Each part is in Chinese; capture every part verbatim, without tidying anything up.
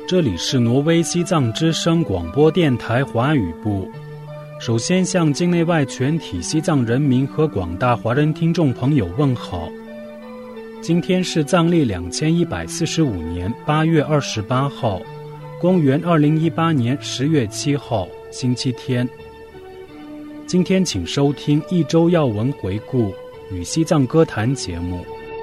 这里是挪威西藏之声广播电台华语部。首先向境内外全体西藏人民和广大华人听众朋友问好。今天是藏历两千一百四十五年八月二十八号，公元二零一八年十月七号，星期天。今天请收听一周要闻回顾与西藏歌坛节目。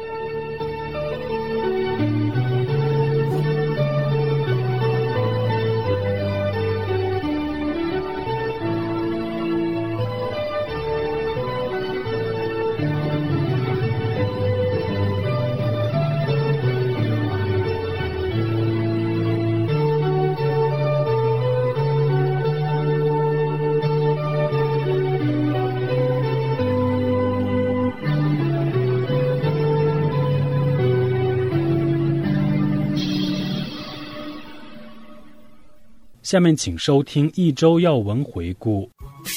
下面请收听一周要闻回顾。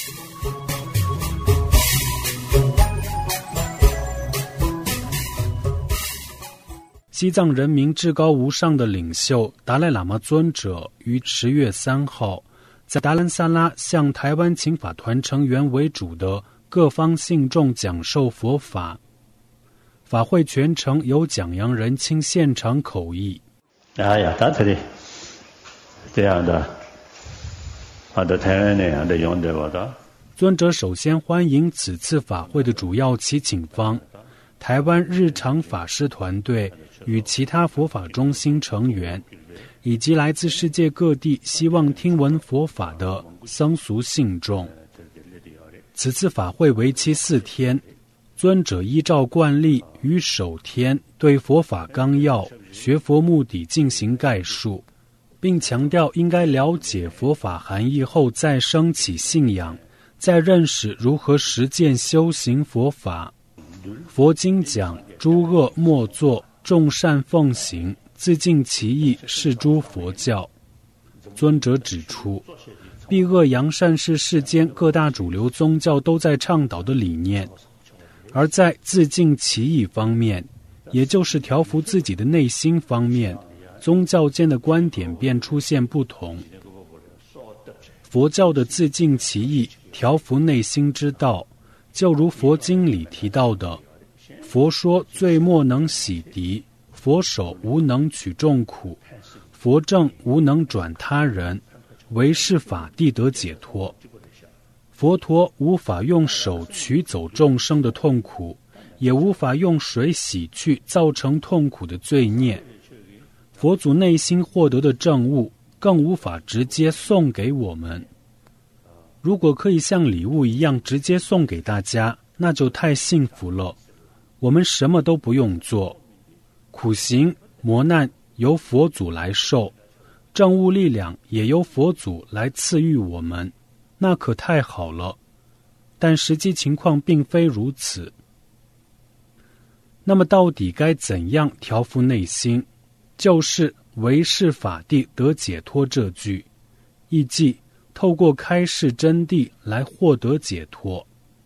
西藏人民至高无上的领袖达赖喇嘛尊者于十月三号在达兰萨拉向台湾请法团成员为主的各方信众讲授佛法，法会全程由讲扬仁钦现场口译。 哎呀，大体的这样的。好的，台湾那样的用的我的。 尊者首先欢迎此次法会的主要祈请方台湾日常法师团队与其他佛法中心成员，以及来自世界各地希望听闻佛法的僧俗信众。此次法会为期四天，尊者依照惯例于首天对佛法纲要、学佛目的进行概述，并强调应该了解佛法含义后再升起信仰，再认识如何实践修行佛法。佛经讲诸恶莫作，众善奉行，自净其意，是诸佛教。尊者指出，避恶扬善是世间各大主流宗教都在倡导的理念，而在自净其意方面，也就是调伏自己的内心方面，宗教间的观点便出现不同。佛教的自净其意、调伏内心之道，就如佛经里提到的，佛说罪莫能洗涤，佛手无能取众苦，佛正无能转他人，唯是法地得解脱。佛陀无法用手取走众生的痛苦，也无法用水洗去造成痛苦的罪孽。佛祖内心获得的证悟，更无法直接送给我们。如果可以像礼物一样直接送给大家，那就太幸福了。我们什么都不用做，苦行磨难由佛祖来受，证悟力量也由佛祖来赐予我们，那可太好了。但实际情况并非如此。那么到底该怎样调伏内心？就是唯是法地得解脱这句，意即透过开示真谛来获得解脱。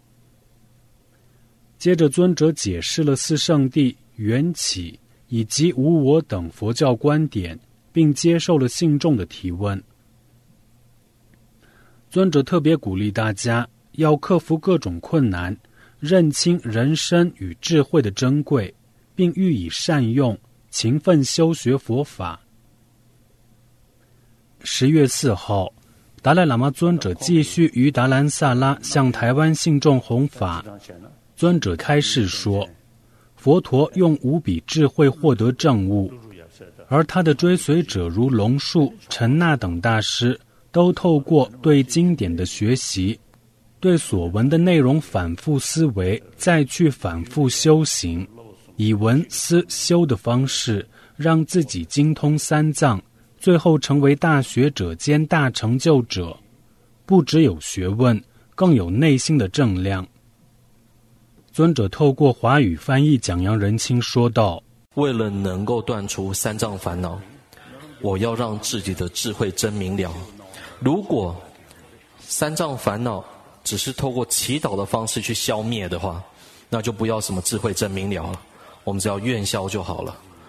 接着尊者解释了四圣谛、缘起以及无我等佛教观点，并接受了信众的提问。尊者特别鼓励大家要克服各种困难，认清人生与智慧的珍贵，并予以善用，勤奋修学佛法。十月四号，达赖喇嘛尊者继续于达兰萨拉向台湾信众弘法。尊者开示说，佛陀用无比智慧获得证悟，而他的追随者如龙树、陈那等大师，都透过对经典的学习，对所闻的内容反复思维，再去反复修行，以闻思修的方式，让自己精通三藏，最后成为大学者兼大成就者。不只有学问，更有内心的正量。尊者透过华语翻译讲扬仁钦说道， 为了能够断除三障烦恼，我要让自己的智慧真明了。如果三障烦恼只是透过祈祷的方式去消灭的话，那就不要什么智慧真明了了，我们只要愿消就好了。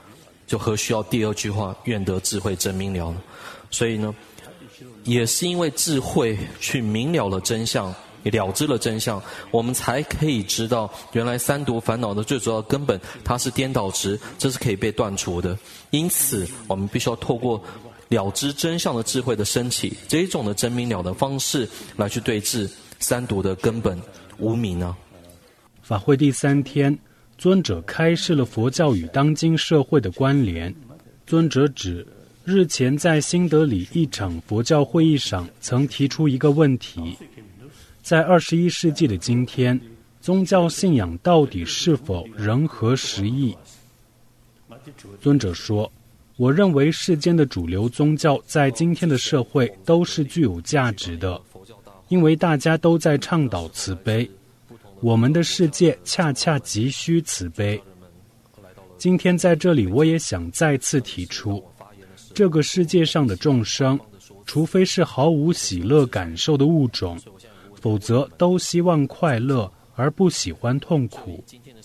就何须要第二句话愿得智慧真明了呢？所以呢，也是因为智慧去明了了真相，了知了真相，我们才可以知道原来三毒烦恼的最主要根本它是颠倒执，这是可以被断除的。因此我们必须要透过了知真相的智慧的升起，这一种的真明了的方式来去对治三毒的根本无明啊。 法会第三天，尊者开示了佛教与当今社会的关联。尊者指日前在新德里一场佛教会议上曾提出一个问题，在二十一世纪的今天，宗教信仰到底是否仍合时宜？尊者说，我认为世间的主流宗教在今天的社会都是具有价值的，因为大家都在倡导慈悲，我们的世界恰恰急需慈悲。今天在这里我也想再次提出，这个世界上的众生，除非是毫无喜乐感受的物种，否则都希望快乐而不喜欢痛苦。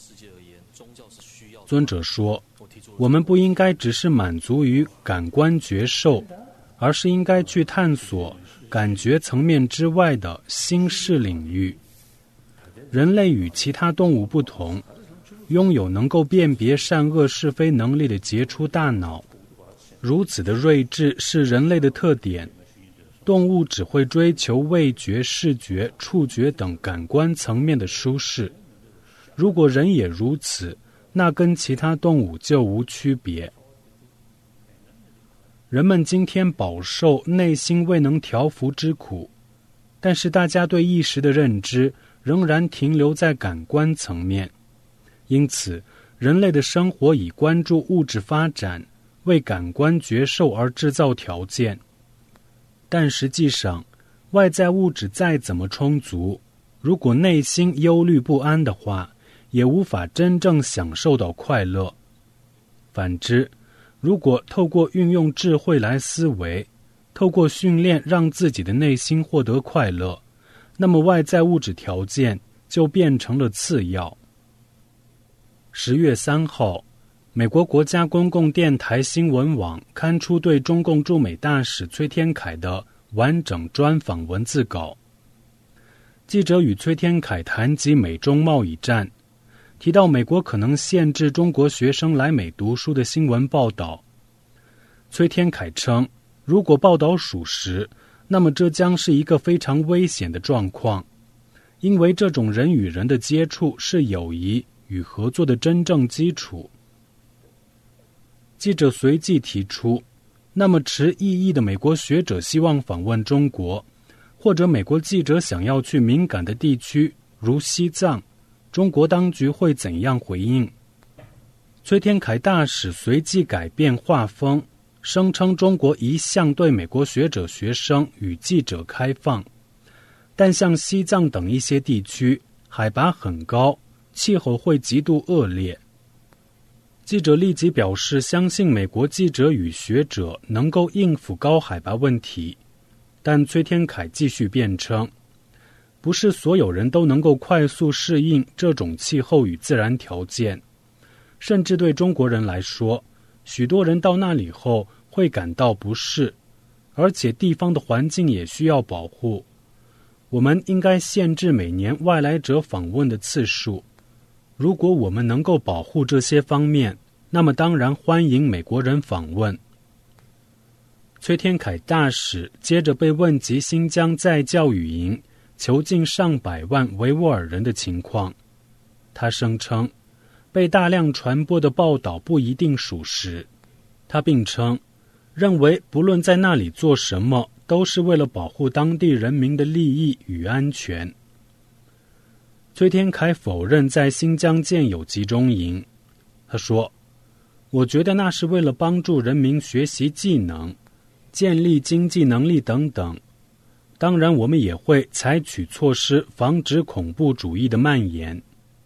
尊者说，我们不应该只是满足于感官觉受，而是应该去探索感觉层面之外的心识领域。人类与其他动物不同，拥有能够辨别善恶是非能力的杰出大脑，如此的睿智是人类的特点。动物只会追求味觉、视觉、触觉等感官层面的舒适，如果人也如此，那跟其他动物就无区别。人们今天饱受内心未能调伏之苦，但是大家对意识的认知仍然停留在感官层面，因此人类的生活以关注物质发展，为感官觉受而制造条件。但实际上，外在物质再怎么充足，如果内心忧虑不安的话，也无法真正享受到快乐。反之，如果透过运用智慧来思维，透过训练让自己的内心获得快乐，那么外在物质条件就变成了次要。十月三号，美国国家公共电台新闻网刊出对中共驻美大使崔天凯的完整专访文字稿。记者与崔天凯谈及美中贸易战，提到美国可能限制中国学生来美读书的新闻报道。崔天凯称，如果报道属实，那么这将是一个非常危险的状况，因为这种人与人的接触是友谊与合作的真正基础。记者随即提出，那么持异议的美国学者希望访问中国，或者美国记者想要去敏感的地区，如西藏，中国当局会怎样回应？崔天凯大使随即改变画风，声称中国一向对美国学者、学生与记者开放，但像西藏等一些地区，海拔很高，气候会极度恶劣。记者立即表示相信美国记者与学者能够应付高海拔问题，但崔天凯继续辩称，不是所有人都能够快速适应这种气候与自然条件，甚至对中国人来说，许多人到那里后会感到不适，而且地方的环境也需要保护。我们应该限制每年外来者访问的次数。如果我们能够保护这些方面，那么当然欢迎美国人访问。崔天凯大使接着被问及新疆在教育营囚禁上百万维吾尔人的情况，他声称被大量传播的报道不一定属实。他并称，认为不论在那里做什么，都是为了保护当地人民的利益与安全。崔天凯否认在新疆建有集中营，他说，我觉得那是为了帮助人民学习技能，建立经济能力等等。当然我们也会采取措施防止恐怖主义的蔓延。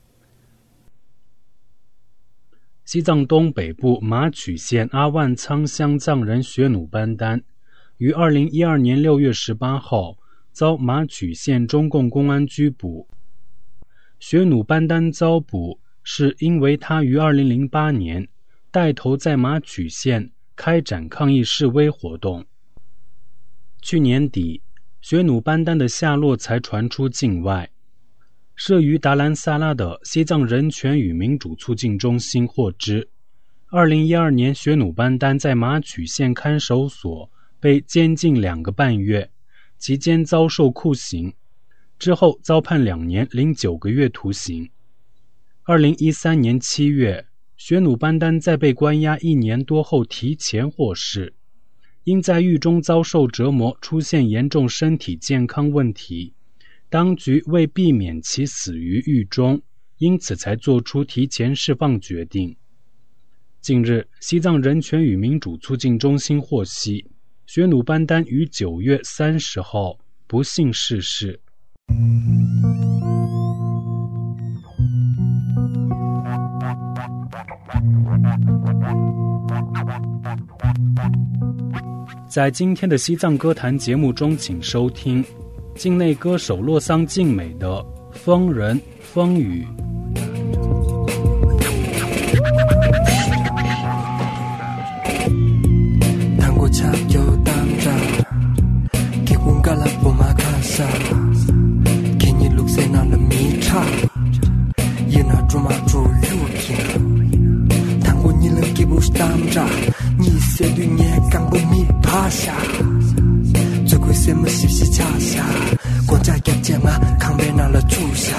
西藏东北部马曲县阿万仓乡藏人雪努班丹于二零一二年六月十八号遭马曲县中共公安拘捕。雪努班丹遭捕是因为他于二零零八年带头在马曲县开展抗议示威活动。去年底，雪努班丹的下落才传出境外。设于达兰萨拉的西藏人权与民主促进中心获知，二零一二年雪努班丹在马曲县看守所被监禁两个半月，期间遭受酷刑，之后遭判两年零九个月徒刑。二零一三年七月，雪努班丹在被关押一年多后提前获释，因在狱中遭受折磨，出现严重身体健康问题，当局为避免其死于狱中，因此才做出提前释放决定。近日，西藏人权与民主促进中心获悉，雪努班丹于九月三十号不幸逝世。在今天的西藏歌坛节目中，请收听境内歌手洛桑静美的《风人风雨》。最贵什么细细恰下，国家也见啊，抗美拿了住下。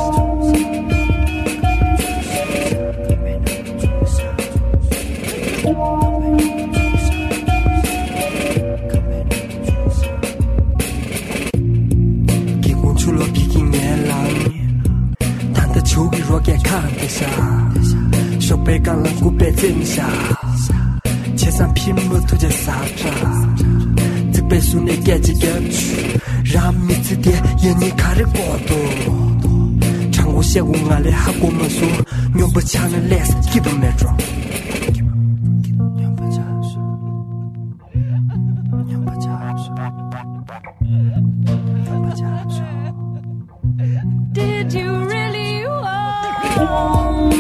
给我出了皮筋年郎，谈的球给若给看得下，手背钢了骨背真下。切上屏幕涂着沙渣，这本书你赶紧给去，让米子的眼你看着过多。唱过写过俺的还过么说，牛不强的来是几都没装。Did you really want?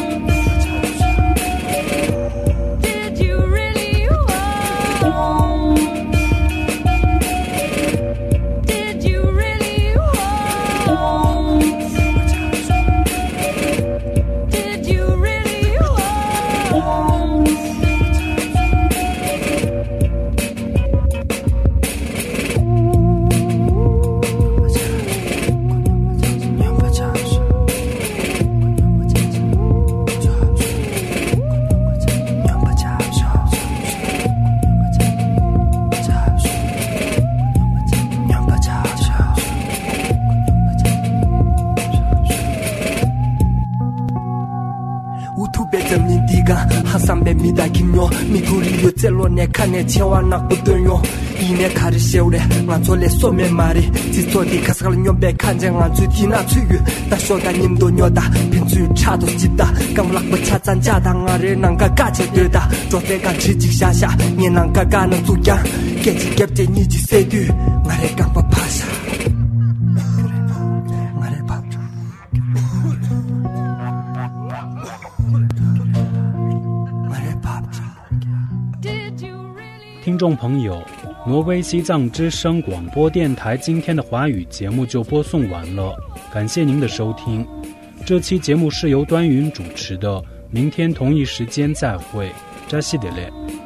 三百米大金牛，米土里有在落内看见千万那不等用。一年看着小的，俺做来说明嘛的，只做的可是个牛别看见俺嘴提那嘴语，但说个你们都牛大，平嘴差都记得，刚拉不恰咱家当俺人能个干起对的，做在干吃鸡下下，你能个干能做样，赶紧给着你去塞对，俺人干不趴下。听众朋友，挪威西藏之声广播电台今天的华语节目就播送完了，感谢您的收听。这期节目是由端云主持的，明天同一时间再会，扎西德勒。